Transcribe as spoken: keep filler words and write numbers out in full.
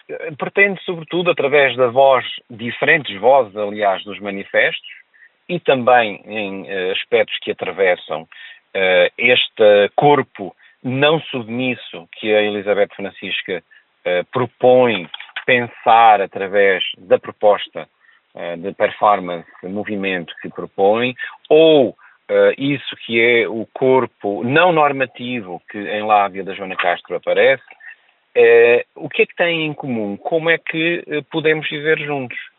pretende, sobretudo, através da voz, diferentes vozes, aliás, dos manifestos, e também em uh, aspectos que atravessam uh, este corpo não submisso que a Elizabeth Francisca uh, propõe pensar através da proposta uh, de performance, movimento que propõe, ou uh, isso que é o corpo não normativo que em Lávia da Joana Castro aparece. Uh, o que é que têm em comum? Como é que uh, podemos viver juntos?